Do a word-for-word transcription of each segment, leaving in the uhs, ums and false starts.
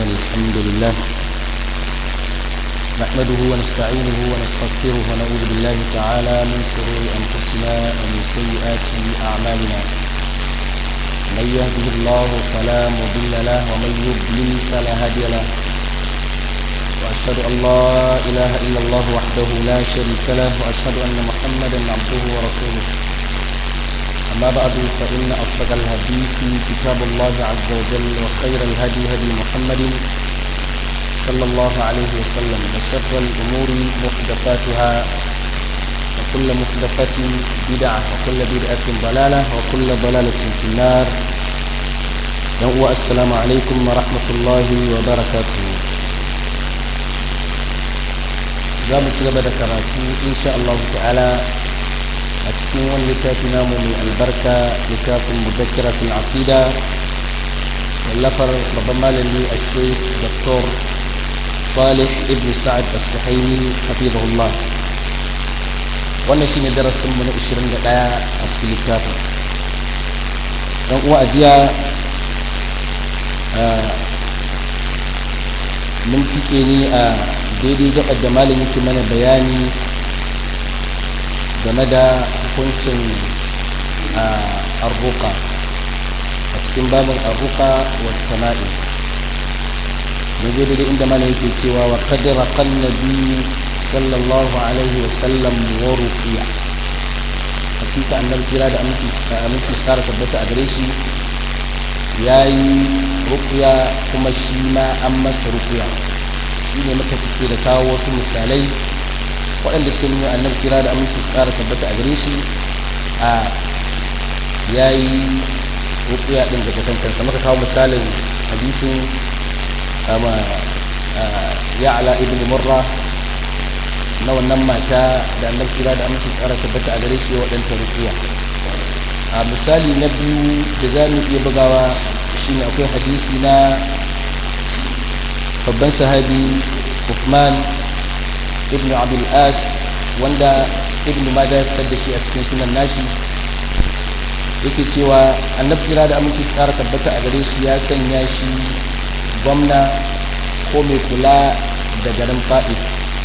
الحمد لله نحمده ونستعينه ونستغفره ونعوذ بالله تعالى من شرور أنفسنا ومن سيئات أعمالنا من يهده الله فلا مضل له ومن يضلل فلا هادي له وأشهد أن لا إله إلا الله وحده لا شريك له وأشهد أن محمدا عبده ورسوله أما بعد فإن أصدق الحديث كتاب الله عز وجل وخير الهدي هدي محمد صلى الله عليه وسلم وشر الأمور محدثاتها وكل محدثة بدعة وكل بدعة ضلالة وكل ضلالة في النار. السلام عليكم ورحمة الله وبركاته. زام تجربة كراتي إن شاء الله تعالى أتكلم لكاتنا من البركة لكات مذكرة العقيدة واللفر ربما لي الشيخ دكتور صالح ابن سعد السحيمي حفظه الله ونشين درس من عشرين دقيقة أتكلم لكات وأجيا من تكيني daidai gaɓar da malin yake mana bayani game da hukuncin arruka a cikin babin arruka wata na'i da daidai inda malin yake cewa wa kadira kan nabi sallallahu alaihi wasallam wa rufiya hakika annabi kira da aminci su kara tabbata a gare shi ya yi rufiya kuma shi ma an masa rufiya shi ne muka tafi da kawo wasu misalai waɗanda suke nuna annabi kira da aminci su tsara tabbata a gare shi a yayi rukuya din daga kankansa muka kawo misalin hadisin kama ya'la ibn murra na wannan mata da annabi kira da aminci su tsara tabbata a gare shi waɗanta rukuya. A misali na biyu da za mu iya bugawa shine akwai hadisi na babban sahabi Uthman ibn Abdul As wanda ibn Majah ya fitar da shi a cikin sunan nashi yake cewa annabi kira da aminci tsara tabbata a gare shi ya sanya shi gwamna ko mai kula da garin Fa'id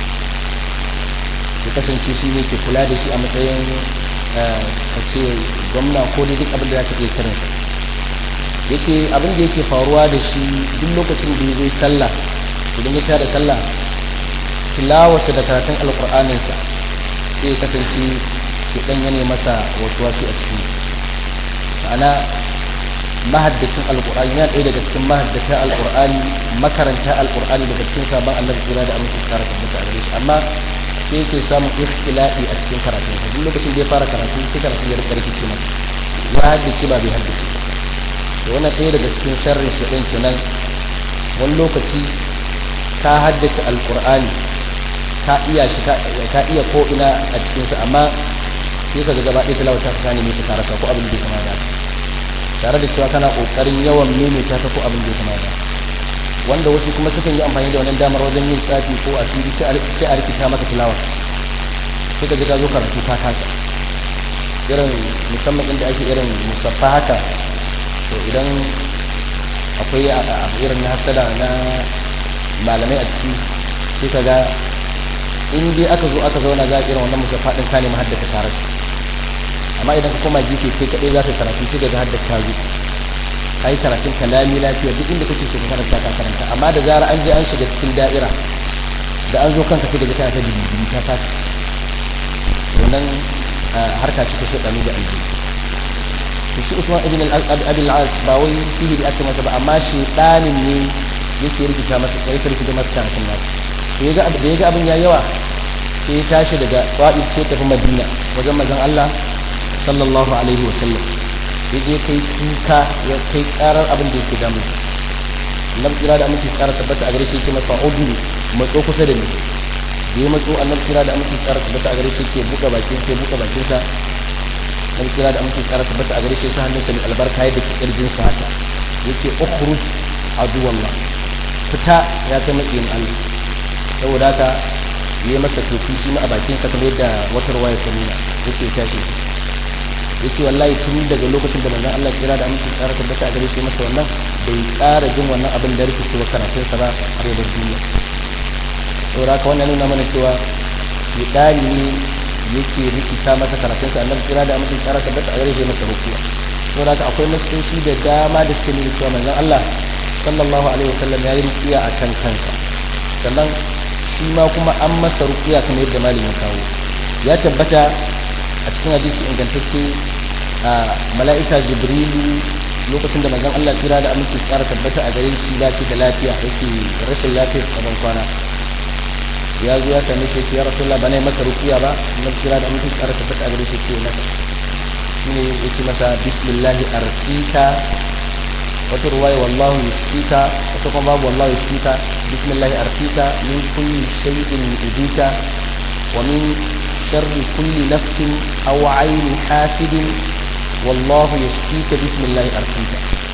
ya kasance shi ne ke kula da shi a matsayin ka ce gwamna ko da duk abin da ya ka iya kiransa ya ce abin da yake faruwa da shi duk lokacin da ya zo sallah idan ya tada sallah tilawarsa da karatun alkur'aninsa sai kasance shi dan yana masa wasu wasu a cikin ma'ana mahaddacin alkur'ani yana ɗaya daga cikin mahaddata alkur'ani makaranta alkur'ani daga cikin sabon annabi sura da aminci tsara tabbata a gare shi amma sai yake samun ikhtilafi a cikin karatun sa duk lokacin da ya fara karatu sai karatu ya rika rikice masa ya haddace ba bai haddace to wannan ɗaya daga cikin sharrin shi ɗin kenan wani lokaci ka haddace alkur'ani ka iya shi ka iya ko ina a cikinsa amma sai ka ga gaba ɗaya tilawar ta ka ne ka rasa ko abin da ya kama da tare da cewa kana ƙoƙarin yawan maimaita ta ko abin da ya kama da wanda wasu kuma sukan yi amfani da wannan damar wajen yin tsafi ko asiri sai a rikita maka tilawa sai ka ji ka zo karatu ka kasa irin musamman inda ake irin musaffa haka to idan akwai irin na hasada na malamai a ciki sai ka ga in dai aka zo aka zauna za a irin wannan musaffa din ka nemi haddaka tare su amma idan ka koma gefe kai kadai za ka karatu sai ga haddaka ta zo kai karatun kalami lafiya duk inda kake so ka karanta ka karanta amma da zara an je an shiga cikin da'ira da an zo kanka sai ga kana ta bibiyi ta fasa wannan harka ce ta shedanu da alji to shi Usman ibn al-Abi al-As ba wai sihiri aka masa ba amma shedanin ne yake rikita masa yake rikita masa karatun nasu da ya ga abin ya yawa sai ya tashi daga Ta'if sai tafi Madina wajen manzon Allah sallallahu alaihi wasallam ya je kai kuka ya kai karar abin da yake damun sa annabi kira da aminci tsara tabbata a gare shi ce masa udu matso kusa da ni da ya matso annabi kira da aminci tsara tabbata a gare shi ce buka bakin sai buka bakin sa annabi kira da aminci tsara tabbata a gare shi sai hannunsa ne albarka yadda ke kirjin sa haka yace ukhruj aduwallah fita ya kai makiyin Allah saboda haka yi masa tofi shi ma a bakin sa kamar yadda wata ruwaya ta nuna yake tashi yace wallahi tun daga lokacin da manzon Allah kira da aminci tsara tabbata a gare shi masa wannan bai ƙara jin wannan abin da rike cewa karatun sa ba har da duniya saboda haka wannan nuna mana cewa shedani ne yake rikita masa karatun sa annabi kira da aminci tsara tabbata a gare shi masa rukuya saboda haka akwai nasoshi da dama da suke nuna cewa manzon Allah sallallahu alaihi wasallam ya yi rukuya akan kansa sannan shi ma kuma an masa rukuya kamar yadda malamin ya kawo ya tabbata a cikin hadisi ingantacce a mala'ika jibrilu lokacin da manzon Allah kira da aminci tsara tabbata a gare shi ba shi da lafiya yake rashin lafiya tsaban kwana ya zo ya same shi ya rasulullah bana maka rukuya ba mun kira da aminci tsara tabbata a gare shi ce maka shine yace masa bismillah arqika wata ruwaya wallahu yusfika wata kuma babu wallahu yusfika bismillah arqika min kulli shay'in yudika wa min sharri kulli nafsin aw 'ayni hasidin wallahu yashfika bismillah arqika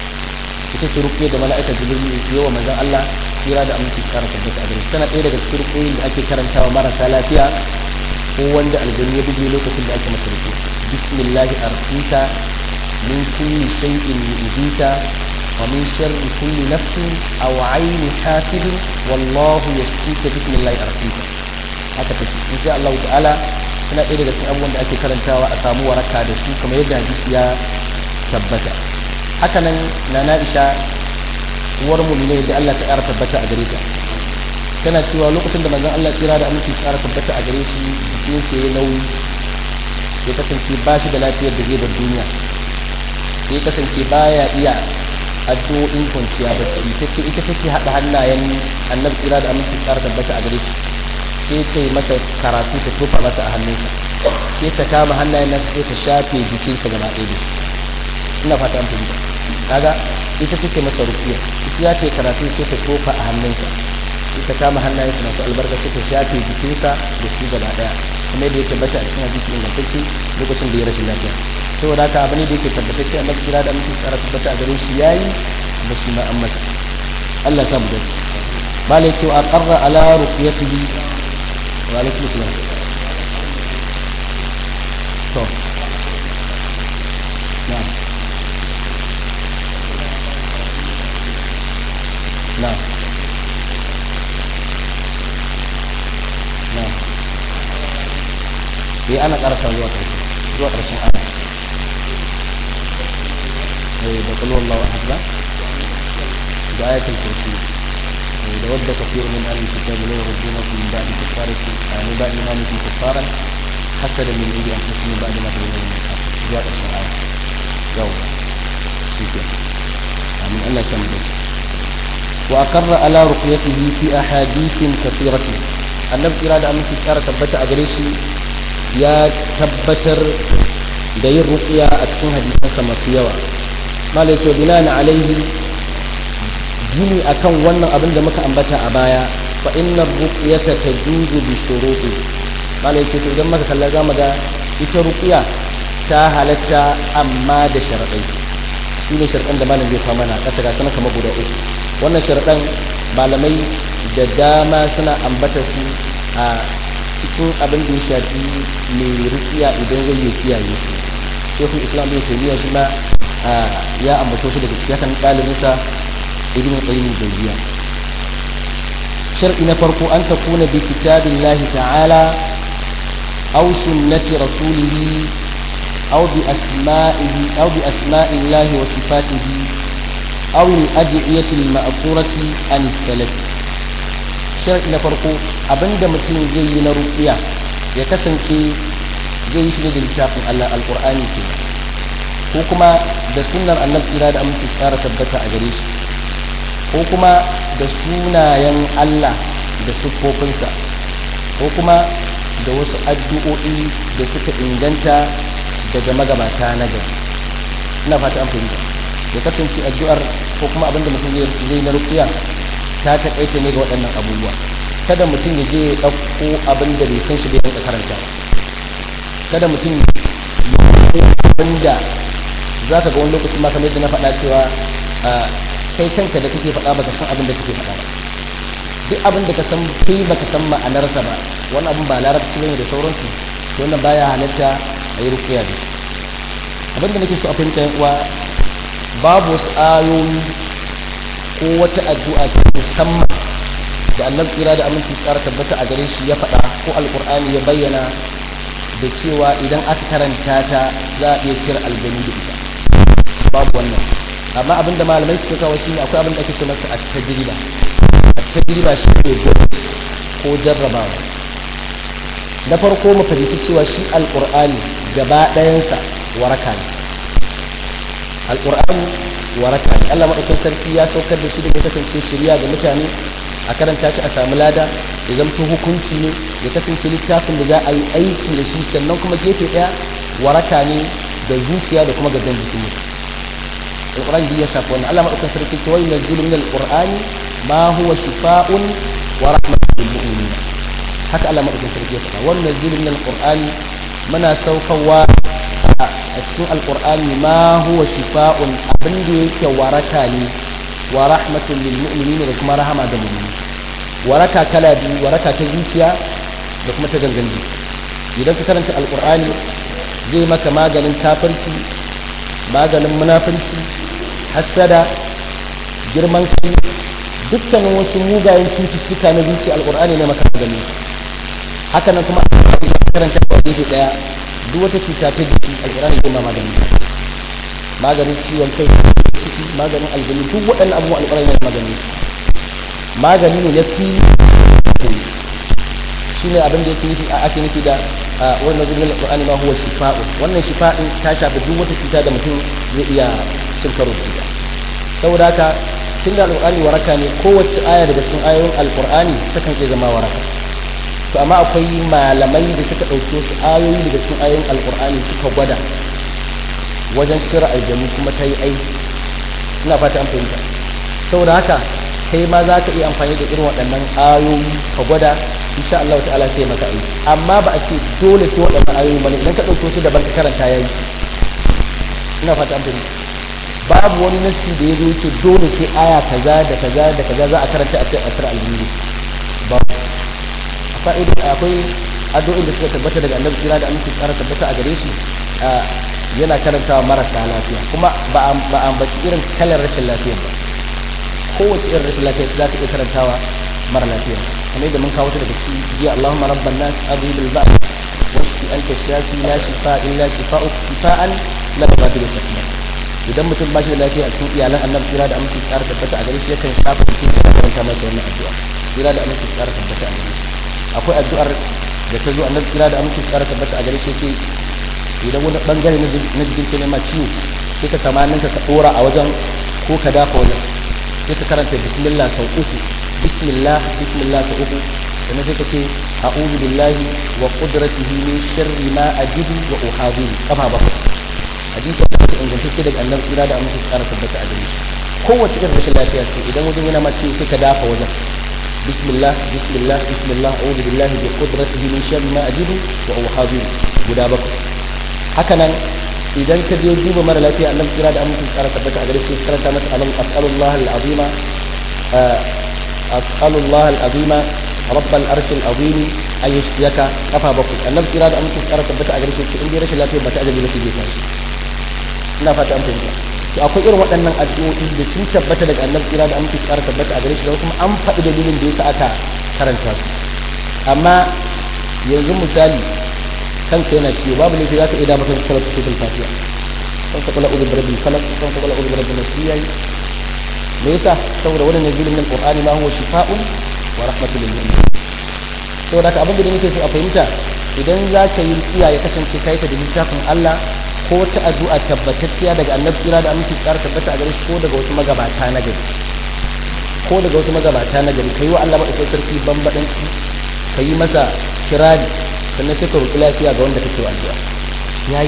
ita ce rukuya da mala'ika jibril ya wa manzon Allah kira da aminci tsara tabbata a gare shi tana ɗaya daga cikin rukuyoyin da ake karantawa marasa lafiya ko wanda aljani ya buge lokacin da ake masa rukuya bismillah arqika min kulli shay'in yudika ومن شر كل نفس أو عين حاسد والله يشفيك بسم الله أرقيك haka take insha Allah ta'ala ina ɗaya daga cikin abubuwan da ake karantawa a samu waraka da su kamar yadda hadisi ya tabbata haka nan nana Aisha uwar mu'mini da Allah ta ƙara tabbata a gare ta tana cewa lokacin da manzon Allah kira da aminci ƙara tabbata a gare shi jikin sa ya nauyi ya kasance ba shi da lafiyar da zai bar duniya ya kasance baya iya addu'o'in kwanciya bacci ta ce ita take haɗa hannayen annabi tsira da aminci tsara tabbata a gare shi sai ta yi masa karatu ta tofa masa a hannunsa sai ta kama hannayen nasa sai ta shafe jikinsa gaba ɗaya da shi ina fata an fahimta kaga ita take masa rukiya ita ya ce karatu sai ta tofa a hannunsa sai ta kama hannayensa masu albarka sai ta shafe jikinsa da su gaba ɗaya kuma yadda ya tabbata a cikin hadisi ingantacce lokacin da ya rashin lafiya saboda haka abin da yake tabbatacce annabi kira da mutum tsara tabbata a gare shi yayi da shi ma an masa Allah ya samu dace bala yace wa aqarra ala ruqyatihi wa alaikum assalam to na'am na'am na'am eh ana karasa zuwa ƙarshe zuwa ƙarshen aya da kullu Allahu ahad ba da ayatul kursi da wadda kafir min ahli kitab la yurdunakum min ba'di kafarikum ani ba'di imanikum kafaran hasada min indi anfusihim ba'da ma tabayyana min al-haq zuwa ƙarshen aya yau shi amin Allah ya samu dace wa aqarra ala ruqyatihi fi ahadithin kathiratin annabi kira da aminci tsara tabbata a gare shi ya tabbatar da yin ruqya a cikin hadisansa masu yawa malai to binana alaihi gini akan wannan abin da muka ambata a baya fa inna ruqyata tajuzu bi shuruti malai ce to idan muka kalla zamu ga ita ruqya ta halatta amma da sharadai shine sharadan da malam zai kawo mana kasa ga kana kamar guda uku wannan sharadan malamai da dama suna ambata su a cikin abin da ya shafi mai rukiya idan zai yi kiyaye su shekul islam bin taymiya shi ma ya ambato su daga cikin kan ɗalibinsa ibn qayyim jawziya shar'i na farko an takuna bi kitabillahi ta'ala aw sunnati rasulih aw bi asma'ihi aw bi asma'illahi wa sifatihi aw al-ad'iyati al-ma'thurati an as-salaf shar'i na farko abinda mutum zai yi na ruqiya ya kasance zai yi shi da littafin Allah alqur'ani ke ko kuma da sunnar annabi kira da aminci tsara tabbata a gare shi ko kuma da sunayen Allah da siffofinsa ko kuma da wasu addu'o'i da suka inganta daga magabata na gari ina fata an fahimta ya kasance addu'ar ko kuma abinda mutum zai na ruqiya ta taƙaice ne ga waɗannan abubuwa kada mutum ya je ya ɗauko abin da bai san shi bai yanka karanta kada mutum ya ɗauko abin da za ka ga wani lokaci ma kamar yadda na faɗa cewa kai kanka da kake faɗa baka san abin da kake faɗa ba duk abin da ka san kai baka san ma'anarsa ba wani abin ba larabci bane da sauransu to wannan baya halatta a yi rukuya da shi abinda nake so a fahimta yan uwa babu wasu ayoyi ko wata addu'a ta musamman da annabi tsira da aminci tsara tabbata a gare shi ya faɗa ko alkur'ani ya bayyana da cewa idan aka karanta ta za a iya cire aljanu da ita babu wannan amma abinda malamai suka kawo shi ne akwai abinda ake ce masa at-tajriba at-tajriba shi ne gwaji ko jarrabawa na farko mu fahimci cewa shi alkur'ani gaba ɗayansa waraka ne alkur'ani waraka ne Allah madaukakin sarki ya saukar da shi da ya kasance shari'a ga mutane a karanta shi a samu lada ya zamto hukunci ne ya kasance littafin da za a yi aiki da shi sannan kuma gefe daya waraka ne da zuciya da kuma gadon jikin mutum alqur'ani ya shafa wannan Allah madaukakin sarki ce wa yunzilu min alqur'ani ma huwa shifaa'un wa rahmatun lil mu'minin haka Allah madaukakin sarki ya faɗa wa yunzilu min alqur'ani muna saukarwa a cikin alqur'ani ma huwa shifaa'un abin da yake waraka ne wa rahmatun lil mu'minin da kuma rahama ga mu'mini waraka kala biyu waraka ta zuciya da kuma ta gangan jiki idan ka karanta alqur'ani zai maka maganin kafirci maganin munafinci hasada girman kai dukkanin wasu mugayen cututtuka na zuciya alqur'ani ne maka magani haka nan kuma karanta a gefe daya duk wata cuta ta jiki alqur'ani zai ma magani maganin ciwon kai ciki maganin aljanu duk waɗannan abubuwan alƙur'ani ne magani magani ne na fili shi ne abin da yake nufi a ake nufi da wannan zuwa alƙur'ani ma huwa shifa'u wannan shifa'in ta shafi duk wata cuta da mutum zai iya cin karo da ita saboda haka tunda alƙur'ani waraka ne kowace aya daga cikin ayoyin alƙur'ani takan iya zama waraka to amma akwai malamai da suka ɗauke su ayoyi daga cikin ayoyin alƙur'ani suka gwada wajen cire aljanu kuma ta yi aiki ina fata an fahimta saboda haka kai ma za ka iya amfani da irin waɗannan ayoyi ka gwada insha Allah ta'ala sai maka aiki amma ba a ce dole sai waɗannan ayoyi bane idan ka ɗauko su daban ka karanta yayi ina fata an fahimta babu wani nasi da ya zo ce dole sai aya kaza da kaza da kaza za a karanta a cire aljanu ba akwai addu'o'in da suka tabbata daga annabi kira da aminci tsara tabbata a gare shi yana karantawa marasa lafiya kuma ba a ambaci irin kalar rashin lafiya ba kowace irin rashin lafiya ce za ka iya karantawa mara lafiya kamar yadda mun kawo ta daga cikin jiya Allahumma rabban nas adhib al-ba's washfi anta shafi la shifa illa shifa'uk shifa'an la tubadilu sakina idan mutum ba shi da lafiya a cikin iyalan annabi kira da aminci tsara tabbata a gare shi yakan shafa cikin shi karanta masa wannan addu'a kira da aminci tsara tabbata a gare shi akwai addu'ar da ta zo annabi kira da aminci tsara tabbata a gare shi ce idan wani bangare na jikin ka nema ciwo sai ka sama ninka ka dora a wajen ko ka dafa wajen sai ka karanta bismillah sau uku bismillah bismillah sau uku sannan sai ka ce a'udhu billahi wa qudratihi min sharri ma ajidu wa uhadiru kafa bakwai hadisi da ta inganta sai daga annabi kira da amince tsara tabbata a gare shi kowace irin rashin lafiya ce idan wajen yana ma ciwo sai ka dafa wajen bismillah bismillah bismillah a'udhu billahi bi qudratihi min sharri ma ajidu wa uhadiru guda bakwai hakanan idan ka je duba mara lafiya annabi kira da amincin tsara tabbata a gare shi karanta masa alam as'alullah al-azima as'alullah al-azima rabbal arshil azim ay yashfiyaka kafa bakwai annabi kira da amincin tsara tabbata a gare shi in dai rashin lafiya ba ta ajabi ba sai ta shi ina fata an fahimta to akwai irin waɗannan addu'o'i da sun tabbata daga annabi kira da amincin tsara tabbata a gare shi da kuma an faɗi dalilin da yasa aka karanta su amma yanzu misali kanka yana ciwo babu ne za ka iya damar kanka karatu cikin fatiha kan ka kula uzu birabbil falaq kan ka kula uzu birabbil nas yayi me yasa saboda wannan nazilin min alqur'ani ma huwa shifaa'un wa rahmatun lil mu'minin saboda ka abin da nake so a fahimta idan za ka yi tsiya ya kasance kai ka da littafin Allah ko ta addu'a tabbatacciya daga annabi kira da aminci tsara tabbata a gare shi ko daga wasu magabata na gari ko daga wasu magabata na gari kai wa Allah madaukakin sarki bambadanci kai masa kirari sannan sai ka roƙi lafiya ga wanda kake addu'a yayi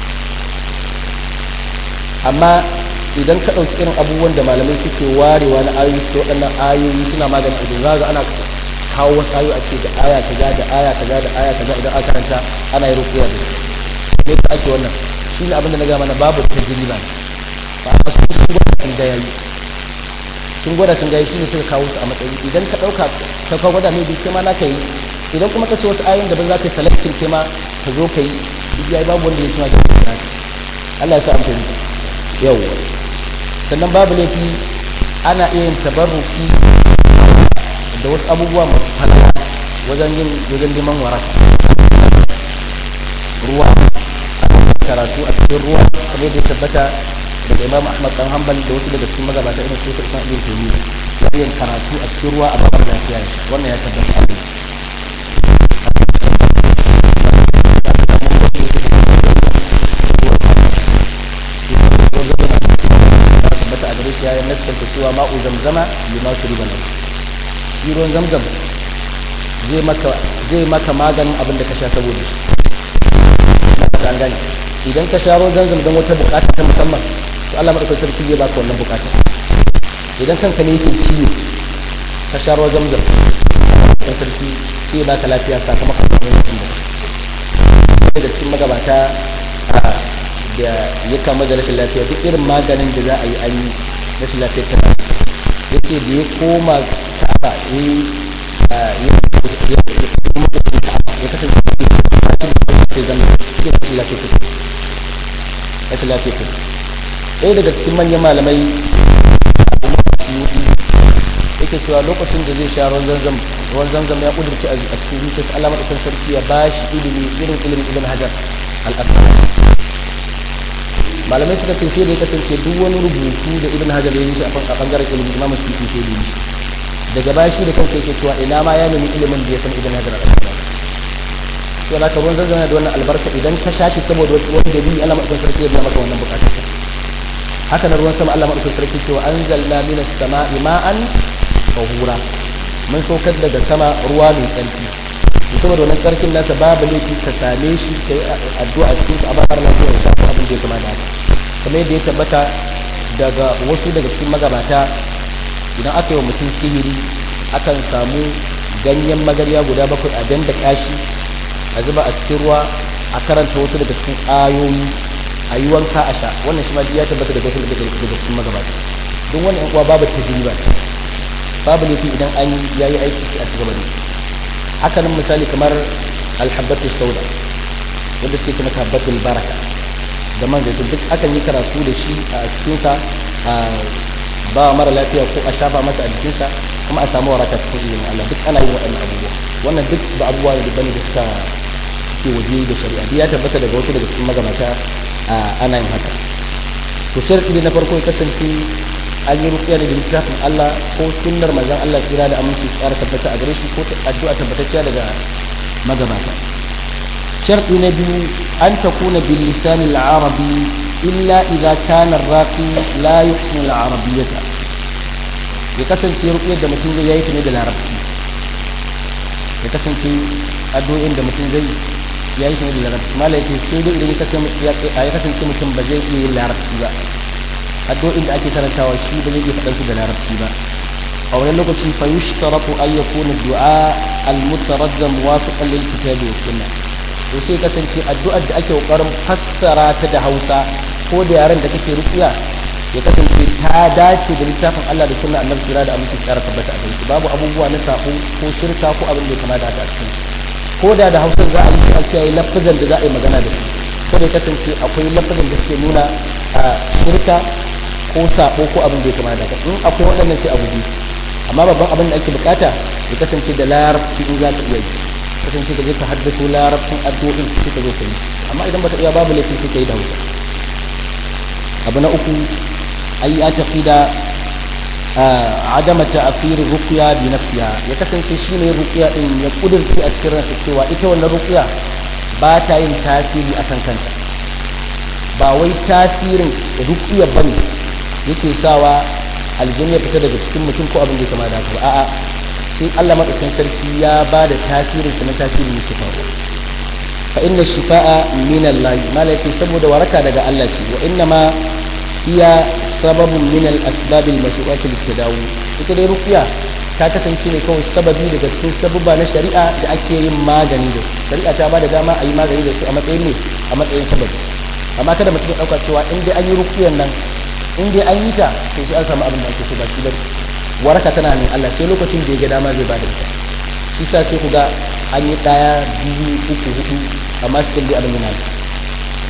amma idan ka ɗauki irin abubuwan da malamai suke warewa na ayoyi suke waɗannan ayoyi suna magani a za ga ana kawo wasu ayoyi a ce da aya kaza da aya kaza da aya kaza idan aka karanta ana yi rukuya da su me ta ake wannan shi ne abin da na ga mana babu tajriba ba a su sun gwada sun ga yayi sun gwada sun ga yayi shine suka kawo su a matsayi idan ka ɗauka ka kawo gwada mai bi kai ma naka yi idan kuma ka ce wasu ayoyin da ban za ka yi selecting kai ma ka zo ka yi duk yayi babu wanda ya ci ma da haka Allah ya sa an fahimta yawa sannan babu laifi ana iya yin tabarruki da wasu abubuwa masu falala wajen yin wajen neman waraka ruwa karatu a cikin ruwa kamar da ya tabbata daga Imam Ahmad dan Hanbal da wasu daga cikin magabata irin Sheikh Ismail bin Taymiyyah yin karatu a cikin ruwa a babban lafiya wannan ya tabbata a tabbata a gare shi yayin naskanta cewa ma'u zamzama lima shuriba lahu shi ruwan zamzam zai maka zai maka maganin abin da ka sha saboda shi an gane idan ka sha ruwan zamzam don wata bukata ta musamman to Allah madaukakin sarki zai baka wannan bukata idan kanka ne yake ciwo ka sha ruwan zamzam kan sarki sai ya baka lafiya sakamakon wannan ciwo daga cikin magabata da ya kama da rashin lafiya duk irin maganin da za a yi an yi rashin lafiyar ta ya ce da ya koma ka'aba ya yi ya kasance ke zama cikin rashin lafiyar ta rashin lafiyar ta ɗaya daga cikin manyan malamai yake cewa lokacin da zai sha ruwan zanzam ruwan zanzam ya kudurci a cikin zuciyarsa Allah madaukakin sarki ya ba shi ilimi irin ilimin ibn hajar al-asqalani malamai suka ce sai da ya kasance duk wani rubutu da ibn hajar ya yi shi a bangaren ilimin imamu sufi sai da yi daga baya shi da kansa yake cewa ina ma ya nemi ilimin da ya san ibn hajar al-asqalani to da ka ruwan zanzam da wannan albarka idan ka sha shi saboda wani dalili Allah madaukakin sarki ya biya maka wannan bukata haka na ruwan sama Allah madaukakin sarki cewa anzalna minas sama'i ma'an tahura mun saukar daga sama ruwa mai tsarki saboda wannan tsarkin nasa babu laifi ka same shi kai addu'a cikin sa a bakar lafiya ya shafi abin da ya kama da haka kamar yadda ya tabbata daga wasu daga cikin magabata idan aka yi wa mutum sihiri akan samu ganyen magarya guda bakwai a danda kashi a zuba a cikin ruwa a karanta wasu daga cikin ayoyi a yi wanka a sha wannan shi ma ya tabbata daga wasu daga cikin magabata don wani yan uwa babu tajriba babu laifi idan an yayi aiki a cikin gaba haka nan misali kamar alhabbatu sauda wanda suke ce mata habbatul baraka da man zaitun duk akan yi karatu da shi a cikin sa ba mara lafiya ko a shafa masa a jikin sa kuma a samu waraka cikin ilimin Allah duk ana yin waɗannan abubuwa wannan duk ba abubuwa ne bane da suka suke waje da shari'a ya tabbata daga wasu daga cikin magabata ana yin haka to sharadi na farko ya kasance an yi rukiya da littafin Allah ko sunnar manzon Allah tsira da aminci tsara tabbata a gare shi ko addu'a tabbatacciya daga magabata sharadi na biyu an takuna bil lisan al arabi illa idza kana ar-raqi la yuhsinu al arabiyyata ya kasance rukiyar da mutum zai yi ta ne da larabci ya kasance addu'o'in da mutum zai yayi ta ne da larabci mala yace sai dai idan ya kasance mutum ba zai iya yin larabci ba addu'o'in da ake karantawa shi ba zai iya faɗan su da larabci ba a wani lokaci fa yushtaratu an yakuna du'a al-mutaraddam muwafiqan lil kitabi was sunnah to sai kasance addu'ar da ake kokarin fassara ta da Hausa ko da yaren da kake rukiya ya kasance ta dace da littafin Allah da sunnar Annabi kira da aminci tsara tabbata a gare shi babu abubuwa na sako ko shirka ko abin da ya kamata haka a cikin ko da da Hausa za a yi shi ake yi lafazan da za a yi magana da su ko da kasance akwai lafazan da suke nuna a shirka ko sabo ko abin da ya kamata haka in akwai waɗannan sai a guji amma babban abin da ake bukata ya kasance da larabci in za ka iya yi kasance ka je ka haddato larabcin addu'o'in sai ka zo ka yi amma idan baka iya babu laifi sai ka yi da Hausa abu na uku ai ya tafi da adama ta'fir ruqya bi nafsiha ya kasance shine ruqya din ya kudurci a cikin ransa cewa ita wannan ruqya ba ta yin tasiri akan kanta ba wai tasirin ruqya bane yake sawa aljanna fita daga cikin mutum ko abin da kama da haka ba a'a sai Allah madaukakin sarki ya ba da tasirin sa na tasirin yake faruwa fa inna shifaa min Allah malaki saboda waraka daga Allah ce wa inna ma hiya sababun min al-asbab al-mashru'at al-tadawi ita dai ruqya ta kasance ne kawai sababi daga cikin sababa na shari'a da ake yin magani da shari'a ta ba da dama a yi magani da su a matsayin ne a matsayin sababi amma kada mutum ya dauka cewa in dai an yi ruqyan nan in dai an yi ta to sai an samu abin da ake so ba shi ba waraka tana hannun Allah sai lokacin da ya ga dama zai ba da ita shi sa sai ku ga an yi daya biyu uku hudu amma su dai abin yana da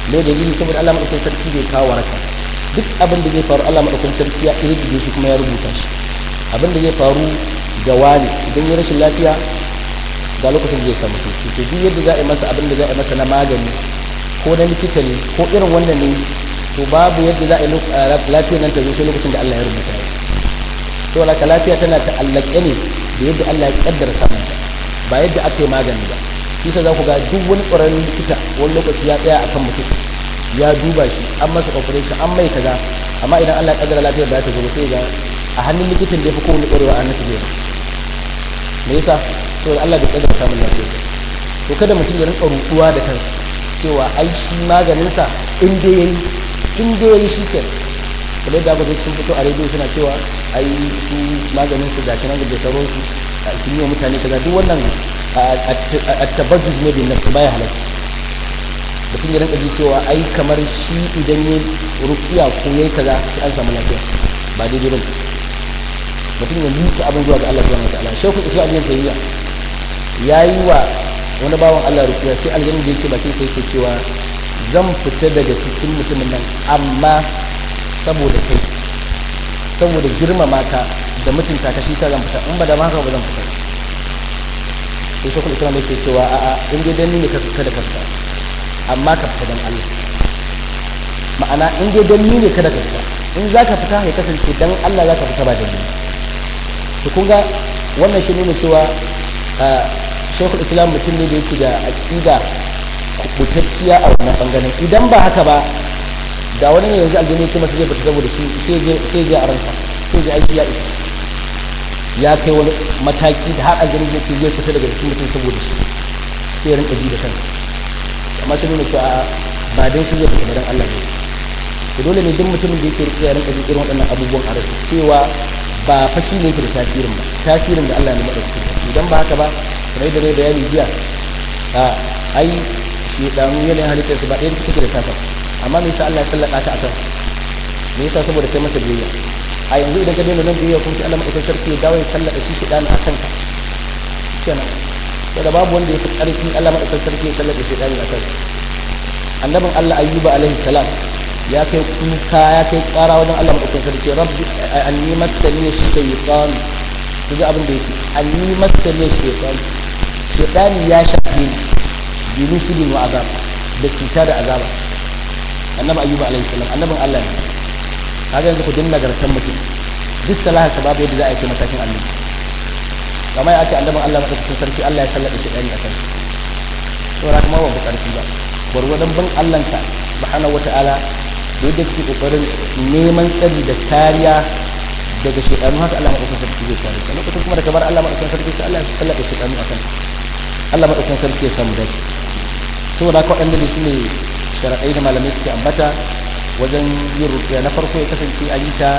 me dalili saboda Allah madaukakin sarki bai kawo waraka duk abin da zai faru Allah madaukakin sarki ya kirkire shi kuma ya rubuta shi abin da zai faru ga wani idan ya rashin lafiya ga lokacin da zai samu sauki to duk yadda za a yi masa abin da za a yi masa na magani ko na likita ne ko irin wannan ne to babu yadda za a yi lafiyar nan ta zo sai lokacin da Allah ya rubuta ya to laka lafiya tana ta'allake ne da yadda Allah ya kaddara samun ta ba yadda aka yi magani ba kisa za ku ga duk wani ƙwararren likita wani lokaci ya tsaya akan mutum ya duba shi an masa operation an mai kaza amma idan Allah ya kaddara lafiyar da ta zo sai ga a hannun likitan da ya fi kowane ƙwarewa a nasu biyar me yasa saboda Allah bai kaddara samun lafiya to kada mutum ya rinka rutuwa da kansa cewa ai shi maganinsa in dai yayi in dai yayi shi kenan kuma da ba sun fito a rediyo suna cewa ai su maganin su ga kinan da sauran su sun yi wa mutane kaza duk wannan at-tabazzuz ne bin nafsi baya halaka mutum ya rinka ji cewa ai kamar shi idan ya rukiya ko yayi kaza sai an samu lafiya ba daidai ba mutum ya miƙa abin zuwa ga Allah subhanahu wataala shekul islam ibn tayyiya yayi wa wani bawan Allah rukiya sai aljanna da yake bakin sai yake cewa zan fita daga cikin mutumin nan amma saboda kai saboda girmama ka da mutunta ka shi ta zan fita in ba da maka ba zan fita sai shekul islam yake cewa a'a in dai dan ni ne ka fita da kanka amma ka fita dan Allah ma'ana in dai dan ni ne kada ka fita in zaka fita ya kasance dan Allah zaka fita ba dan ni to kun ga wannan shi ne cewa shekul islam mutum ne da yake da aqida kubutacciya a wannan bangaren idan ba haka ba da wani ne yanzu aljini ce masa zai fita saboda shi sai je sai je a ransa sai je aiki ya isa ya kai wani mataki da har aljini zai ce zai fita daga cikin mutum saboda shi sai ya rinka ji da kansa amma sai nuna cewa ba dan shi zai fita dan Allah ne to dole ne duk mutumin da yake rike ya rinka ji irin waɗannan abubuwan a ransa cewa ba fa shi ne yake da tasirin ba tasirin da Allah ne madaukakin idan ba haka ba kamar da rai bayani jiya a ai shi danu yanayin halittar su ba ɗaya take da tasa amma me yasa Allah ya sallaka ta akan me yasa saboda kai masa biyayya a yanzu idan ka daina nan biyayya kuma sai Allah madaukakin sarki ya dawo ya sallaka shi ki dana akan ka kenan da babu wanda ya fi ƙarfi Allah madaukakin sarki ya sallaka shi dana akan annabin Allah ayyuba alaihi salam ya kai kuka ya kai ƙara wajen Allah madaukakin sarki rabbi anni massani shaytan kaga abin da yake anni massani shaytan shaytani ya shafe bi nusbin wa azab da cuta da azaba annabi ayyuba alaihi salam annabin Allah ne kaga yanzu ku dinga gartan mutum duk salaha sababu yadda za a yi matakin annabi kamar ya ce annabin Allah madaukakin sarki Allah ya sallada shi dani akan to ra kuma ba karfi ba gwargwadon bin Allahnka subhanahu wataala da yadda kake kokarin neman tsari da kariya daga shaytanu haka Allah madaukakin sarki zai kare ka lokacin kuma da kabar Allah madaukakin sarki sai Allah ya sallada shaytanu akan Allah madaukakin sarki ya samu dace saboda haka waɗanda su ne sharaɗai da malamai suke ambata wajen yin rukiya na farko ya kasance a yi ta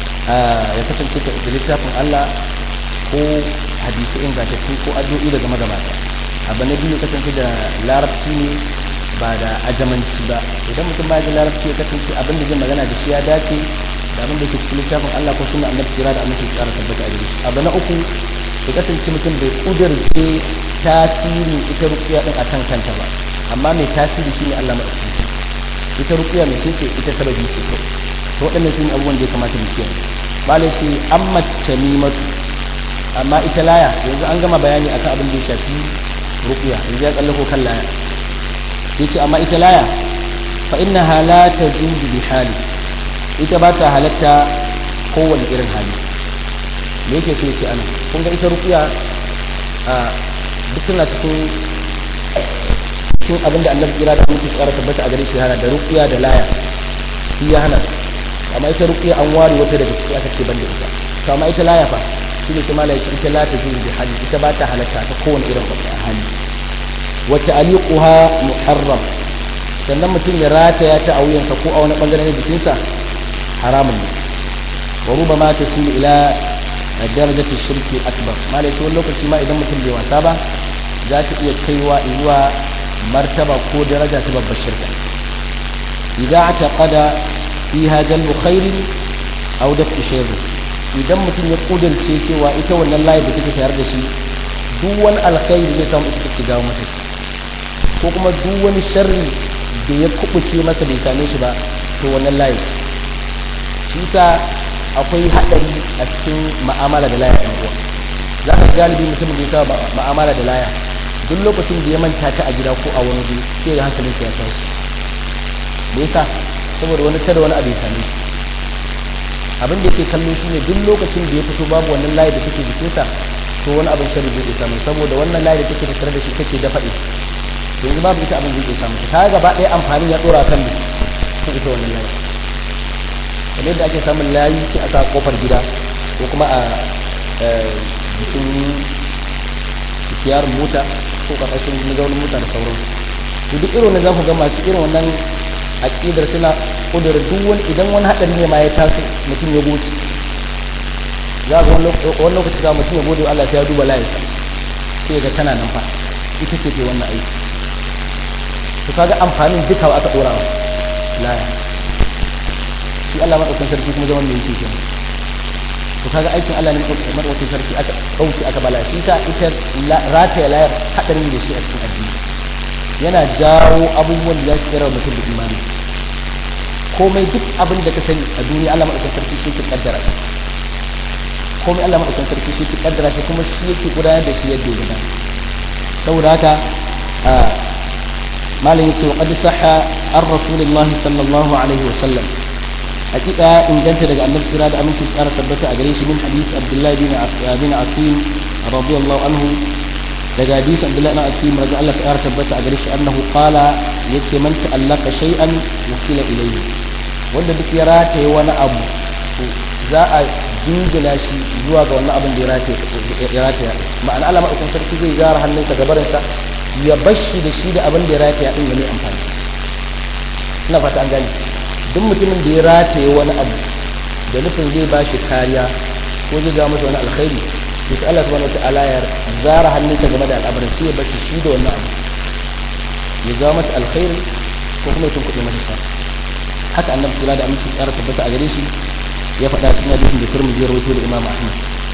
ya kasance ta da littafin Allah ko hadisi ingantattu ko addu'o'i daga magabata abu na biyu ya kasance da larabci ne ba da ajamanci ba idan mutum ba da larabci ya kasance abin da zai magana da shi ya dace da abin da ke cikin littafin Allah ko sunna annabi kira da amince tsara tabbata a gare shi abu na uku ya kasance mutum bai kudirce tasirin ita rukiya din akan kanta ba amma mai tasiri shine Allah madaukakin ita ruqiya mai ce ita sababi ce to waɗannan shine abubuwan da ya kamata mu kiyaye malai ce amma tamimatu amma ita laya yanzu an gama bayani akan abin da ya shafi ruqiya yanzu ya kallako kan laya yace amma ita laya fa innaha la tajuzu bi hali ita ba ta halatta kowane irin hali me yake so yace ana kun ga ita ruqiya a duk tana cikin cikin abin da Allah kira da mutum tsara tabbata a gare shi hana da ruqiya da laya shi ya hana amma ita ruqiya an ware wata daga ciki aka ce banda ita to amma ita laya fa shi ne kuma laya ita la ta juzu bi hali ita ba ta halatta ta kowane irin hali wa ta'liquha muharram sannan mutum ya rataya ta a wuyansa ko a wani bangare na jikinsa haramun ne wa rubama tasilu ila darajati shirki akbar malai to lokaci ma idan mutum bai wasa ba za ta iya kaiwa zuwa martaba ko daraja ta babbar shirka idza taqada fiha jalbu khairin aw dafu sharri idan mutum ya kudurce cewa ita wannan layi da take tare da shi duk wani alkhairi zai samu ita take jawo masa ko kuma duk wani sharri da ya kubuce masa bai same shi ba to wannan layi shi sa akwai haɗari a cikin ma'amala da laya ɗan uwa za ka galibi mutumin da ya saba ma'amala da laya duk lokacin da ya manta ta a gida ko a wani waje sai ya hankalin ya tashi me yasa saboda wani kada wani abu ya same shi abin da yake kallo shi ne duk lokacin da ya fito babu wannan layi da take jikinsa to wani abin shari zai samu saboda wannan layi da take tattare da shi kace da faɗi yanzu babu ita abin zai samu ta gaba ɗaya amfanin ya ɗora kan kan ita wannan layi kamar yadda ake samun layi sai a sa kofar gida ko kuma a jikin sikiyar mota ko ƙarƙashin mazaunin mota da sauransu to duk irin wannan za ku ga masu irin wannan aƙidar suna ƙudurar duk wani idan wani haɗari ne ma ya taso mutum ya goce za ga wani lokaci ga mutum ya gode wa Allah sai ya duba layinsa sai ga tana nan fa ita ce ke wannan aiki to kaga amfanin duka aka ɗora wa laya shi Allah maɗaukan sarki kuma zaman mai yake kenan to kaga aikin Allah ne maɗaukan sarki aka ɗauki aka bala shi sa ita rataya layar haɗarin da shi a cikin addini yana jawo abubuwan da za su tsira mutum da imani komai duk abin da ka sani a duniya Allah maɗaukan sarki shi ke kaddara shi komai Allah maɗaukan sarki shi ke kaddara shi kuma shi yake gudanar da shi yadda ya gada saboda haka malam yace wa qad sahha ar rasulullahi sallallahu alaihi wa sallam hakika inganta daga annabi sira da aminci tsara tabbata a gare shi min hadith abdullahi bin bin aqim radiyallahu anhu daga hadisi abdullahi ibn aqim radiyallahu Allah ta'ala tabbata a gare shi annahu qala yace man ta'allaka shay'an wukila ilayhi wanda duk ya rataye wani abu za a jingina shi zuwa ga wannan abin da ya rataye ya rataye ma'ana Allah madaukakin sarki zai zara hannunsa gabarinsa ya bashi da shi da abin da ya rataye din ne amfani ina fata an gani duk mutumin da ya rataye wani abu da nufin zai ba shi kariya ko zai ga masa wani alkhairi to sai Allah subhanahu wataala ya zara hannunsa game da al'amarin sai ya bashi shi da wannan abu ya ga masa alkhairi ko kuma ya tunkuɗe masa sa haka annabi kira da aminci tsara tabbata a gare shi ya faɗa cikin hadisin da Tirmidhi ya rawaito da Imam Ahmad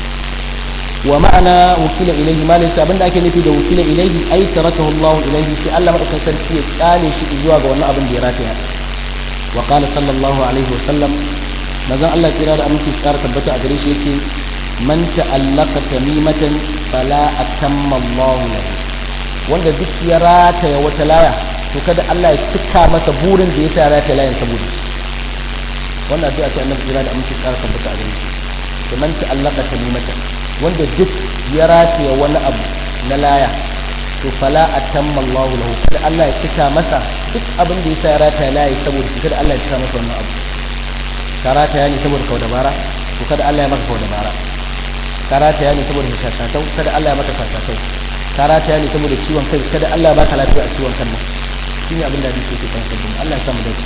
wa ma'ana wukila ilayhi malai ce abinda ake nufi da wukila ilayhi ai tarakahu Allah ilayhi sai Allah madaukakin sarki ya tsale shi zuwa ga wannan abin da ya rataya wa qala sallallahu alaihi wa sallam manzon Allah kira da aminci tsara tabbata a gare shi yace man ta'allaqa tamimatan fala atamma Allah lahu wanda duk ya rataya wata laya to kada Allah ya cika masa burin da yasa ya rataya layan saboda shi wannan addu'a ce annabi kira da aminci tsara tabbata a gare shi sai man ta'allaqa tamimatan wanda duk ya rataya wani abu na laya to fala atamma Allah lahu kada Allah ya cika masa duk abin da yasa ya rataya laya saboda shi kada Allah ya cika masa wannan abu ka rataya ne saboda kau dabara to kada Allah ya maka kau dabara ka rataya ne saboda sasatau kada Allah ya maka sasatau ka rataya ne saboda ciwon kai kada Allah ya baka lafiya a ciwon kan nan shine abin da hadisi yake kan sabbin Allah ya samu dace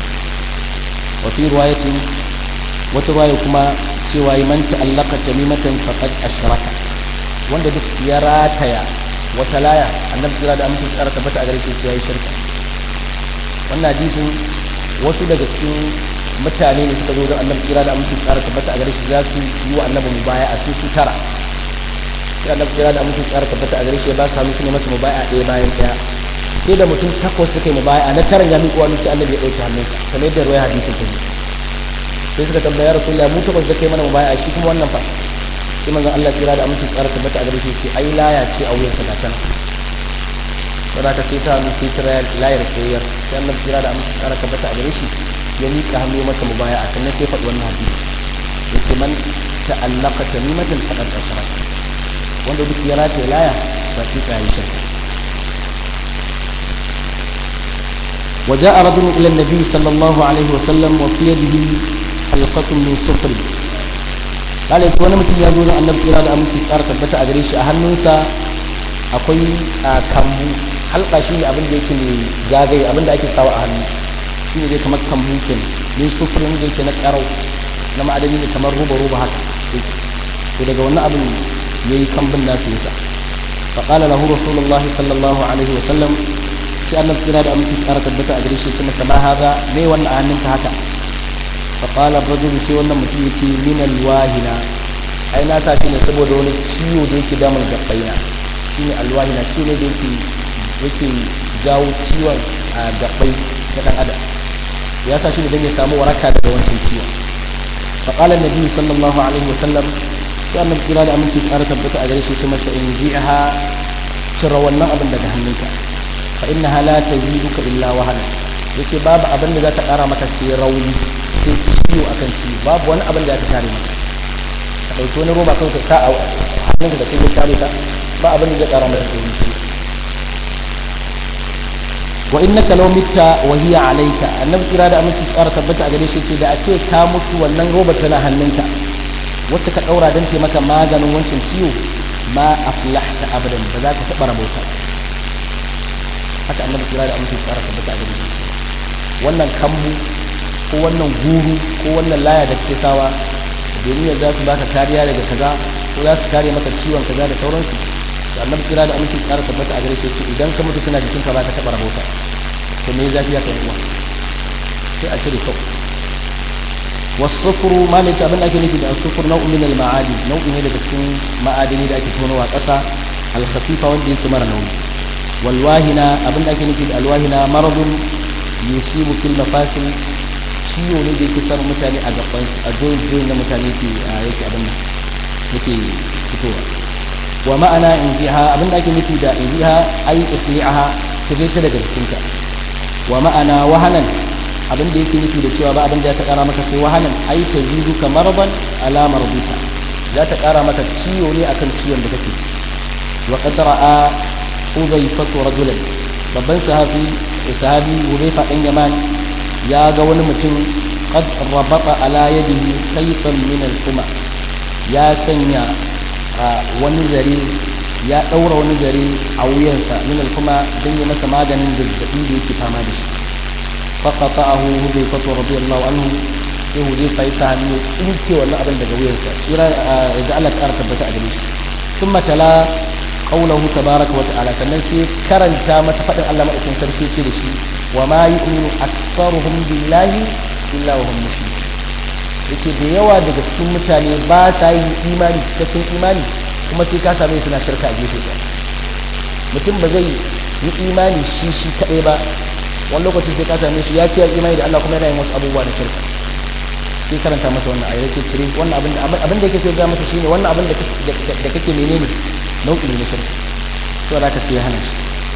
wa fi riwayatin wata riwaya kuma cewa man ta'allaka tamimatan faqad ashraka wanda duk ya rataya wata laya annabi kira da amince tsara tabbata a gare shi yayi shirka wannan hadisin wasu daga cikin mutane ne suka zo da annabi kira da amince tsara tabbata a gare shi za su yi wa annabi mubaya'a su su tara sai annabi kira da amince tsara tabbata a gare shi ba su hannu su ne masa mubaya'a ɗaya bayan ɗaya sai da mutum takwas suka yi mubaya'a na taran ya miƙo wani sai annabi ya ɗauki hannunsa kamar yadda ruwaya hadisin ta sai suka tambaya rasulullah mu takwas da kai mana mubaya'a shi kuma wannan fa sai manzon Allah kira da amince tsara tabbata a gare shi sai ai laya ce a wuyan sadaka saboda ka sai sa mu sai tira layar sayyar sai annabi kira da amince tsara tabbata a gare shi ya miƙa hannu masa mubaya'a sannan sai faɗi wannan hadisi yace man ta'allaqa tamimatan faqad ashraka wanda duk ya rataye laya ba sai ka yi shirka وجاء رجل إلى النبي صلى الله عليه وسلم وفي يده حلقة من صفر قال يتوى نمتي يا جوزا أن نبتي رادة أمسي سارة تبتا أغريش أهل ننسى أقوي كمبو حلقة شيء أبن ديك جاغي أبن ديك سوا أهل شيء ديك مك كمبو كن من صفر من ديك نكارو لما أدني كمر روبا روبا هكا إذا قولنا أبن يي كمب الناس يسا فقال له رسول الله صلى الله عليه وسلم sai annabi kira da aminci tsara tabbata a gare shi ce masa ma haza me wannan a hannunka haka fa qala rajul sai wannan mutum yace min alwahina ai na sa shi ne saboda wani ciwo da yake damun gabbaina shine alwahina ciwo ne da yake yake jawo ciwon gabai ga dan adam ya sa shi dan ya samu waraka daga wancan ciwo fa qala annabi sallallahu alaihi wasallam sai annabi kira da aminci tsara tabbata a gare shi ce masa in ji'aha cire wannan abin daga hannunka fa innaha la taziduka illa wahana yace babu abin da za ta kara maka sai rauni sai ciwo akan ciwo babu wani abin da za ta kare maka ka dauki wani roba kawai ka sa a hannunka da sai ya kare ka ba abin da zai kara maka sai ciwo wa innaka law mitta wa hiya alayka annabi kira da aminci tsara tabbata a gare shi ce da a ce ka mutu wannan roba tana hannunka wacce ka daura don taimaka maganin wancan ciwo ma aflahta abadan ba za ka taɓa rabauta haka annabi kira da amince tsara tabbata a gare shi wannan kambu ko wannan guru ko wannan laya da kake sawa domin za su baka kariya daga kaza ko za su kare maka ciwon kaza da sauransu to annabi kira da amince tsara tabbata a gare shi ce idan ka mutu tana jikinka ba ka taɓa rabauta to me zafi ya kai uwa sai a cire kawai والصفر ما ليس أبن أكي نفيد الصفر نوع من المعادن نوع من الكسين معادن إذا أكي تونوا قصة الخفيفة والدين ثمر نوع والواهنة أبن أكي نفيد الواهنة مرض يصيب في المفاصل شيء ولدي كسر متاني أجبان أجوين جوين متاني في يكي أبن يكي كتورة ومعنى إنزيها أبن أكي نفيد إنزيها أي إخليعها سجيت لك السنة ومعنى وهنا abin da yake nufi da cewa ba abin da ya ta kara maka sai wahanan ai ta zidu ka marban ala marbika za ta kara maka ciwo ne akan ciwon da kake ci wa qad ra'a udayfatu rajulan babban sahabi sahabi udayfa dan yaman ya ga wani mutum qad rabata ala yadihi khaytan min al-quma ya sanya wani zare ya daura wani zare a wuyansa min al-quma dan ya masa maganin zazzabi da yake fama da shi فقطعه حذيفة رضي الله عنه sai hudayfa ya sa hannu tsinke wannan abin daga wuyansa ira da Allah ta tabbata a gare shi thumma tala qawluhu tabaaraka wa ta'ala sannan sai karanta masa fadin Allah madaukakin sarki ce da shi wa ma yu'minu aktharuhum billahi illa wa hum mushrikun yace da yawa daga cikin mutane ba sa yin imani cikakken imani kuma sai ka same su na shirka a gefe ɗaya mutum ba zai yi imani shi shi kadai ba wani lokaci sai ka same shi ya ce ya imani da Allah kuma yana yin wasu abubuwa da shirka sai karanta masa wannan ayar ce cire wannan abin da abin da yake so ga masa shine wannan abin da da kake menene nau'i ne na shirka to da ka sai hana shi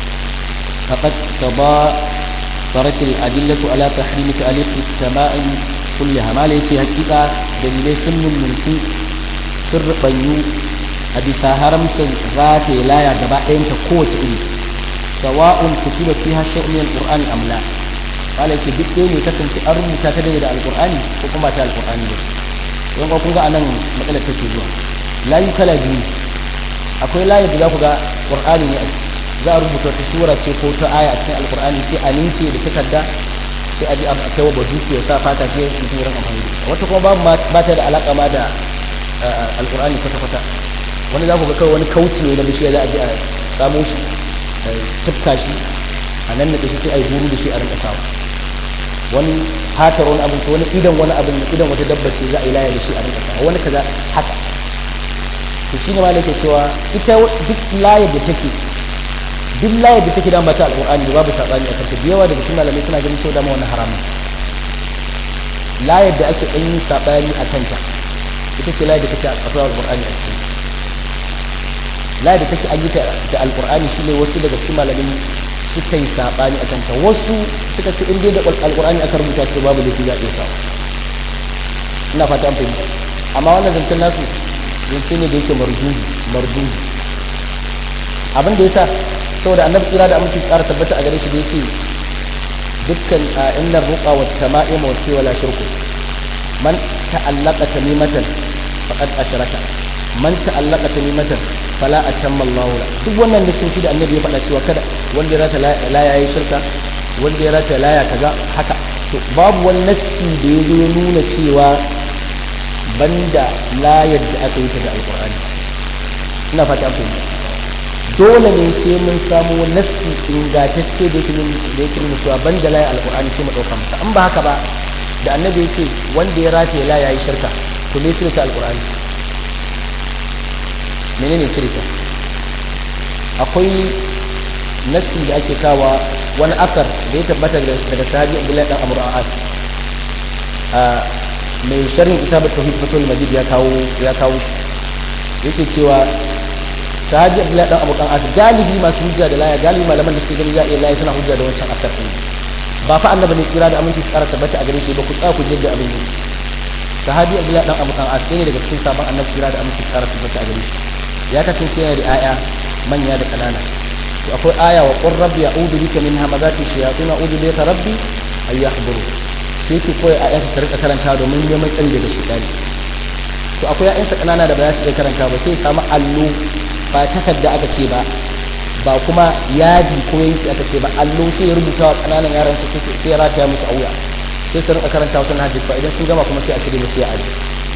faqad taba faratil adillatu ala tahrim ta'alif at-tama'im kullaha ma la yace hakika dalilai sun mulki sirbanyu a bisa haramcin rataye laya gaba ɗayan ta kowace iri sawa'un kutiba fiha shay'un min al-qur'ani am la wala ce duk ɗaya ne kasance an rubuta ta da al-qur'ani ko kuma ta al-qur'ani da shi don ga kun ga anan matsalar take zuwa layu kala biyu akwai layi da za ku ga qur'ani ne a ciki za a rubuta ta sura ce ko ta aya a cikin al-qur'ani sai a ninke da takarda sai a ji a kai wa bazuki ya sa fata sai mutum ya rinka amfani da wata kuma babu ba ta da alaka ma da al-qur'ani kwata kwata wani za ku ga kawai wani kauci ne na bishiya za a je a samo shi tufka shi a nan da shi sai a yi huru da shi a rinka sawa wani hatar wani abin wani idan wani abin idan wata dabba ce za a yi laya da shi a rinka sawa wani kaza haka to shine ma nake cewa ita duk layar da take duk layar da take da mata alqur'ani babu sabani a kanta yawa daga cikin malamai suna ganin cewa da wannan haramun layar da ake ɗan yi sabani a kanta ita ce layar da take a kasuwar alqur'ani a cikin la da take ayyuka da alqur'ani shine wasu daga cikin malamai suka yi sabani akan ta wasu suka ce in dai da alqur'ani aka rubuta to babu da shi ya isa ina fata an fahimta amma wannan zancen nasu zance ne da yake marduhi marduhi abin da yasa saboda annabi kira da aminci tsara tabbata a gare shi da yace dukkan inna ruqa wa tama'im wa wala shirku man ta'allaqa tamimatan faqad ashraka man ta'allaka tamimatan fala atamma Allah la duk wannan nasoshi da annabi ya faɗa cewa kada wanda ya rata la yayi shirka wanda ya rata la ya kaza haka to babu wani nassi da ya zo nuna cewa banda la yadda aka yi ta da alqur'ani ina fata an fahimta dole ne sai mun samu nassi ingantacce da yake da yake nuna cewa banda la alqur'ani sai mu dauka masa an ba haka ba da annabi ya ce wanda ya rata la yayi shirka to ne sai ta alqur'ani menene shirka akwai nassi da ake kawa wani akar da ya tabbata daga sahabi Abdullahi dan Amr al-As mai sharhin kitab at-tauhid fatul majid ya kawo ya kawo yake cewa sahabi Abdullahi dan Amr al-As galibi masu hujja da laya galibi malaman da suke gani ya iya laya suna hujja da wancan akar din ba fa annabi ne kira da aminci tsara tabbata a gare shi ba ku tsaya ku jidda abin ne sahabi Abdullahi dan Amr al-As ne daga cikin sabon annabi kira da aminci tsara tabbata a gare shi ya kasance yana da aya manya da kanana to akwai aya wa qur rabbi a'udhu bika min hamazati shayatin a'udhu bika rabbi ay yahduru sai ki koyi ayansa ta rika karanta domin neman tsari daga shaytani to akwai ayansa kanana da ba za su iya karanta ba sai samu allo ba takarda aka ce ba ba kuma yadi ko yanki aka ce ba allo sai ya rubuta wa kananan yaran su sai ya rataya musu auya sai su rika karanta wasu hadisi ba idan sun gama kuma sai a cire musu ya aji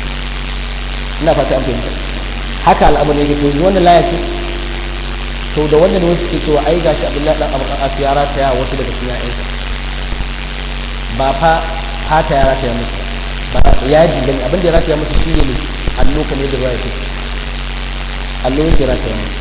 ina fata an fahimta haka al'amari yake to wannan laya ce to da wannan wasu suke cewa ai gashi Abdullahi dan Abu As ya rataya wasu daga cikin ƴaƴansa ba fa hata ya rataya musu ba yaji bane abin da ya rataya musu shine ne allo kamar da ruwa yake allo yake rataya musu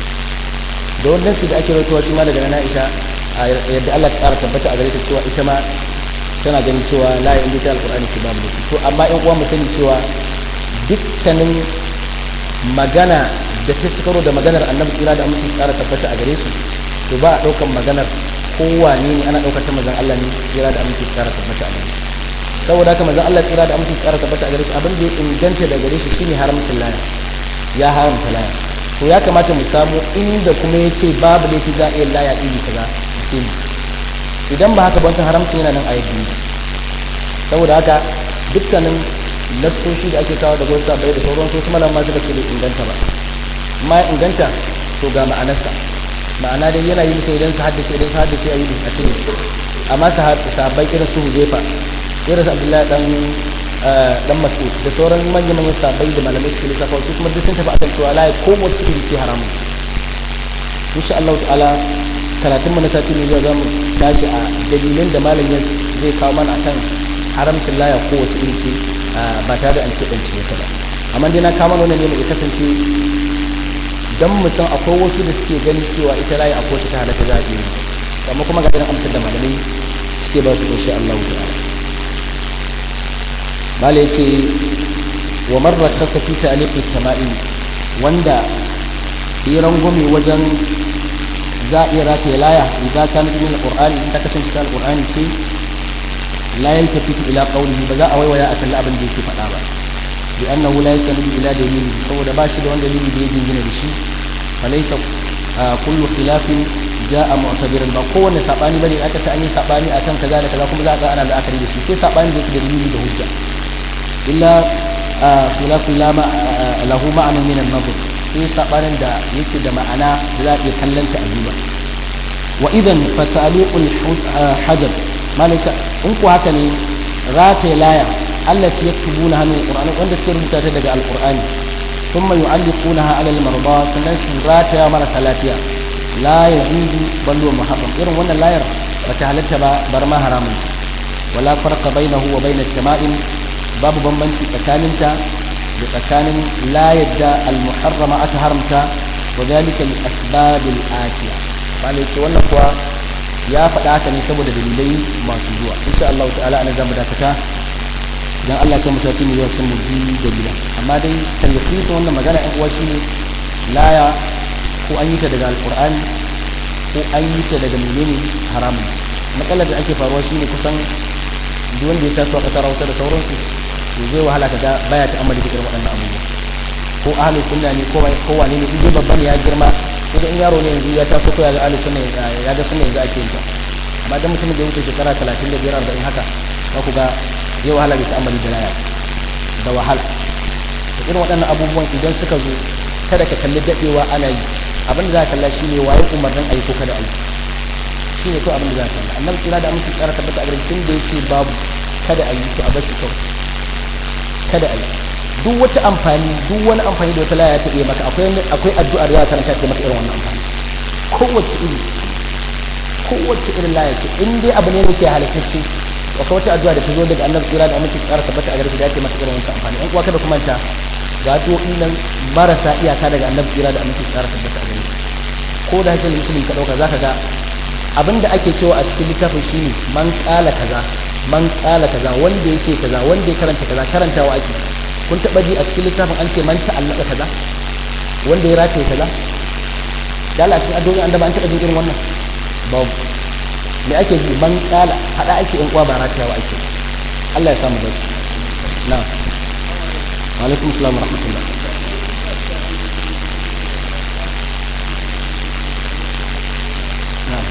da wannan su da ake rawaitowa shi ma daga Nana Aisha yadda Allah ta tabbata a gare ta cewa ita ma tana ganin cewa la ya inda alqur'ani ce babu ne to amma ƴan uwa mu sani cewa dukkanin magana da ta ci karo da maganar annabi tsira da aminci tsara tabbata a gare su to ba a ɗaukar maganar kowane ne ana ɗaukar ta mazan Allah ne tsira da aminci tsara tabbata a gare su saboda haka mazan Allah tsira da aminci tsara tabbata a gare su abin da ya inganta da gare shi shine haramcin laya ya haramta laya to ya kamata mu samu inda kuma ya ce babu laifi za a iya laya iri kaza sai idan ba haka ban san haramcin yana nan a yadda saboda haka dukkanin nassoshi da ake kawo da wasu sabai da sauran su malam ma suka ce bai inganta ba amma ya inganta to ga ma'anarsa ma'ana dai yana yi musu idan su haddace idan su haddace a yi a cire amma sahabbai irin su Huzaifa irin su Abdullahi dan dan Mas'ud da sauran manyan manyan sahabbai da malamai suke lissafa su kuma duk sun tafi akan cewa la ko wacce iri ce haramun insha Allah ta'ala karatun mu na sati ne zai zamu tashi a dalilan da malamin zai kawo mana akan haramcin laya ko wacce iri ce ba tare da an keɓance ta ba amma dai na kama wannan ne mai kasance dan mu san akwai wasu da suke ganin cewa ita layi a kotu ta halatta za a yi amma kuma ga irin amsar da malamai suke ba su insha Allah ta'ala malai yace wa marra kasafi ta'liq at-tama'im wanda yi rangwame wajen za a iya rataye laya idan ka nufi min alqur'ani in ta kasance ta alqur'ani ce la yaltafitu ila qawlihi ba za a waiwaya a kalli abin da yake faɗa ba bi annahu la yastanidu ila dalili saboda ba shi da wani dalili da ya jingina da shi falaysa kullu khilafin jaa mu'tabiran ba kowanne sabani bane aka ce an yi sabani akan kaza da kaza kuma za a ga ana la'akari da shi sai sabani da yake da dalili da hujja illa khilafun la lahu ma'anan min an-nazar sai sabanin da yake da ma'ana da za a iya kallanta a duba wa idan fa ta'liqul hajar malaka in ku haka ne rataye laya allati yaktubuna hanu alqur'ani wanda suke rubuta ta daga alqur'ani thumma yu'alliqunaha 'ala al-marda sannan su rataya marasa lafiya la yajuzu bal huwa muharram irin wannan layar bata halatta ba bar ma haramun ce wala farqa bainahu wa bain at-tama'im babu bambanci tsakaninta da tsakanin layar da al-muharrama aka haramta wa dhalika li asbab al-atiya malaka wannan kuwa ya faɗa haka ne saboda dalilai masu zuwa insha Allah ta'ala ana zamu dakata dan Allah ya musati mu yawan mu ji dalilan amma dai talfisin wannan magana ɗan uwa shine laya ko an yi ta daga alqur'ani ko an yi ta daga menene haramun matsalar da ake faruwa shine kusan duk wanda ya taso a kasar Hausa da sauransu to zai wahala kaga baya ta amali da irin waɗannan abubuwa ko ahlus sunna ne ko ko wane ne in babban ya girma sai in yaro ne yanzu ya taso ko ya ga ahlus sunna ya ga sunna yanzu ake yin ta amma dan mutumin da ya wuce shekara talatin da biyar arba'in haka za ku ga zai wahala bai ta'ammali da laya da wahala da irin waɗannan abubuwan idan suka zo kada ka kalli daɗewa ana yi abin da za ka kalla shi ne waye umarnin ayi ko kada ayi shi ne ko abin da za ka kalla annabi kira da aminci tsara tabbata a gare tun da yace babu kada ayi to a bashi kawai kada ayi duk wata amfani duk wani amfani da wata laya ta iya maka akwai akwai addu'ar ya karanta ce maka irin wannan amfani kowace iri kowace irin laya ce in dai abu ne yake halittacce akwai wata addu'a da ta zo daga annabi tsira da aminci tsara tabbata a gare shi da yake maka irin wannan amfani in kuwa kada kuma ta ga addu'o'i nan marasa iyaka daga annabi tsira da aminci tsara tabbata a gare shi ko da hakan musulmi ka dauka zaka ga abinda ake cewa a cikin littafin shine man qala kaza man qala kaza wanda yake kaza wanda ya karanta kaza karantawa ake kun taba ji a cikin littafin an ce man ta'allaka kaza wanda ya rataye kaza da Allah cikin addu'o'in annaba an taba jin irin wannan babu me ake ji man qala hada ake in kwa ba ratayawa ake Allah ya samu dace na'am wa alaikum assalam wa rahmatullah na'am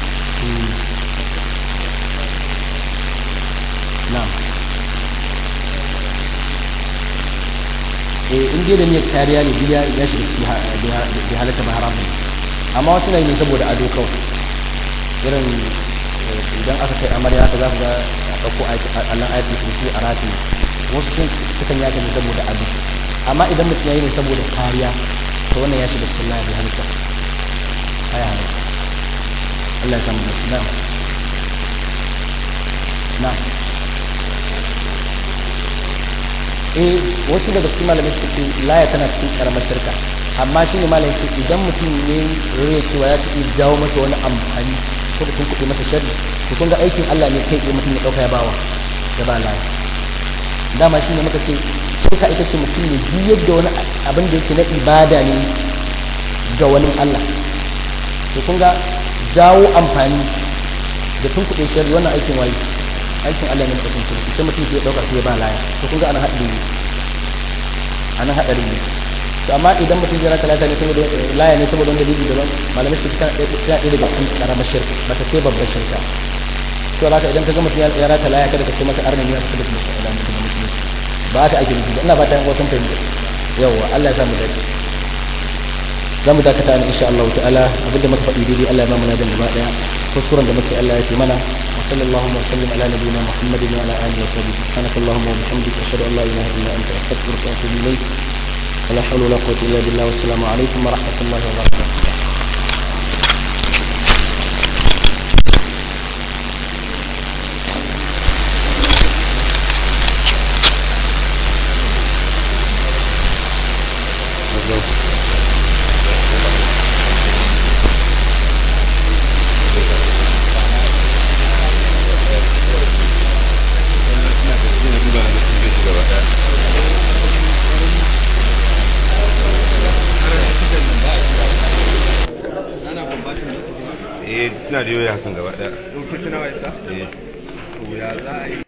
na'am eh in dai da niyyar kariya ne biya ya shiga ciki bi halaka ba haram amma wasu na yi saboda ado kawai irin idan aka kai amarya haka za ku ga a ɗauko allon ayatul kursi a rafi wasu sun sukan yaka ne saboda ado amma idan mutum ya yi ne saboda kariya to wannan ya shiga cikin lahi bi halaka aya halaka Allah ya samu da su na'am na'am eh wasu daga cikin malamai suka ce laya tana cikin karamar shirka amma shi ne malamai ce idan mutum ne ya cewa ya tafi jawo masa wani amfani ko da kun kuɗi masa sharri to kun ga aikin Allah ne kai tsaye mutum ya ɗauka ya bawa ya ba laya dama shi ne muka ce shirka ita ce mutum ne duk yadda wani abin da yake na ibada ne ga wani Allah to kun ga jawo amfani da tun kuɗe sharri wannan aikin waye aikin Allah ne mutum ce sai mutum sai ya dauka sai ya ba laya to kun ga ana haɗari ne ana haɗari ne to amma idan mutum ya raka laya ne saboda laya ne saboda wanda dalili daban malamai su kana ɗaya daga cikin karamar shirka ba ta kai babbar shirka to haka idan ka ga mutum ya raka laya kada ka ce masa arna ne ya fita da mutum ba ta ake nufi ina ba ta yan wasan fahimta yawa Allah ya samu dace za mu dakata ne insha Allah ta'ala abinda muka faɗi daidai Allah ya ba mu ladan gaba daya kuskuren da muke Allah ya fi mana wa sallallahu wa sallam ala nabiyyina Muhammadin wa ala alihi wa sahbihi subhanaka allahumma wa bihamdika ashhadu an la ilaha illa anta astaghfiruka wa atubu ilayk wa la hawla wa la quwwata illa billah wa assalamu alaykum wa rahmatullahi wa barakatuh suna da yoyi Hassan gaba daya. Doki suna waisa? Eh. To ya za a yi